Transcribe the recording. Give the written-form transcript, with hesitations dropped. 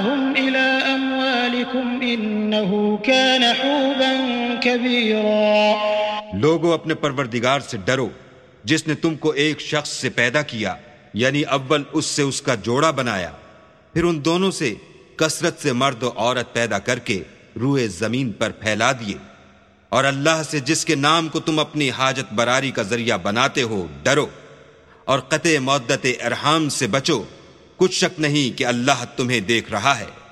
मताअहुम इला अम्वालिकुम इन्नहु कान हुबन कबीरा। लोगों, अपने परवरदिगार से डरो जिसने तुमको एक शख्स से पैदा किया, यानी अव्वल उससे उसका जोड़ा बनाया, फिर उन दोनों से कसरत से मर्द और औरत पैदा करके रूए जमीन पर फैला दिए। और अल्लाह से जिसके नाम को तुम अपनी हाजत बरारी का जरिया बनाते हो डरो, और कते मौद्दत अरहाम से बचो। कुछ शक नहीं कि अल्लाह तुम्हें देख रहा है।